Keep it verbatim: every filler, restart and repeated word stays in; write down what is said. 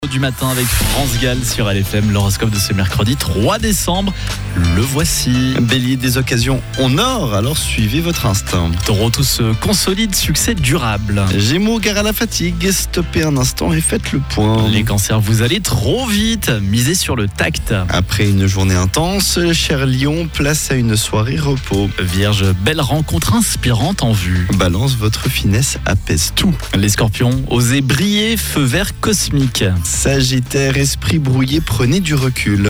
Du matin avec France Gall sur L F M, l'horoscope de ce mercredi trois décembre, le voici. Bélier, des occasions en or, alors suivez votre instinct. Taureau, tout se consolide, succès durable. Gémeaux, gare à la fatigue, stoppez un instant et faites le point. Les cancers, vous allez trop vite, misez sur le tact. Après une journée intense, cher Lion, place à une soirée repos. Vierge, belle rencontre inspirante en vue. Balance, votre finesse apaise tout. Les scorpions, osez briller, feu vert cosmique. Sagittaire, esprit brouillé, prenez du recul.